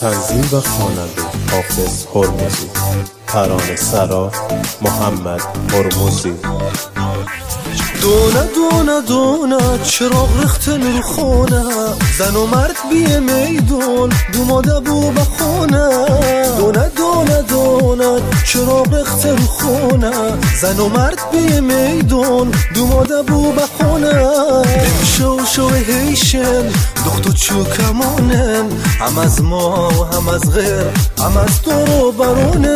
تنظیم و خواننده حافظ هرمزی. ترانه سرا محمد هرمزی. دونه دونه دونه چراغ ریختن رو خونه، زن و مرد بیه میدون دوماده بو بخونه. دونه دونه دونه چراغ ریختن رو خونه، زن و مرد بیه میدون دوماده بو بخونه. شو شو هیشن دختو چو کمانن، هم از ما هم از غیر هم از دورو برونه.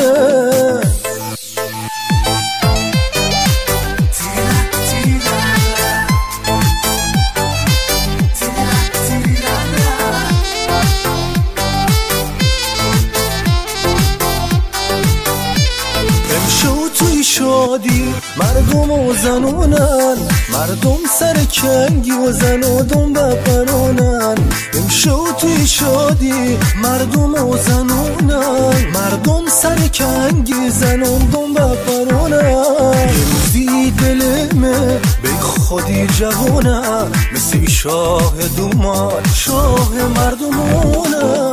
توی شادی مردم و زنونن، مردم سر کنگی و زن و دم بپرونن. امشو توی شادی مردم و زنونن، مردم سر کنگی زن و دم بپرونن. امروزی دلمه به خودی جوونه، مثل شاه دومان شاه مردمونه.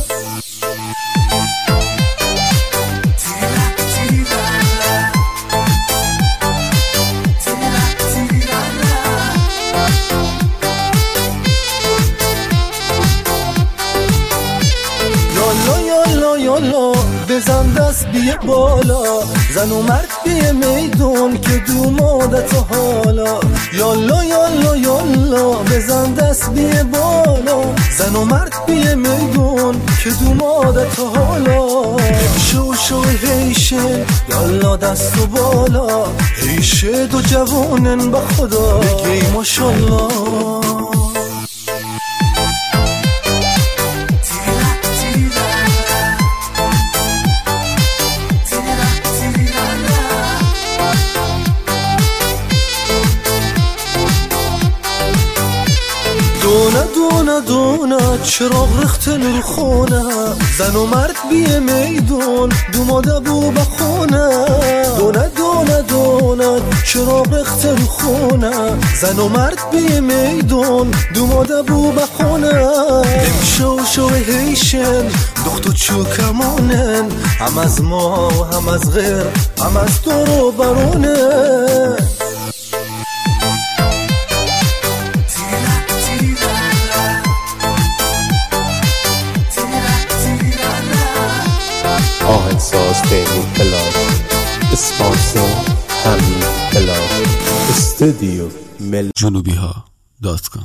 یالا بزن دست بیه بالا، زن و مرد بیه میدون که دومادت حالا. یالا یالا یالا بزن دست بیه بالا، زن و مرد بیه میدون که دومادت حالا. شو شو هیشه یالا دست و بالا، هیشه دو جوانن با خدا بگی ماشالله. دونه دونه دونه چراغ ریختن رو خونه، زن و مرد بیه میدون دوماده بو بخونه. دونه دونه دونه چراغ ریختن رو خونه، زن و مرد بیه میدون دوماده بو بخونه. شو شو هیشن دختو چو کمانن، هم از ما هم از غیر هم از دورو برونه. آهنگساز تیمور پلاژ، اسپانسر همین پلاژ، استودیو جنوبیها.com.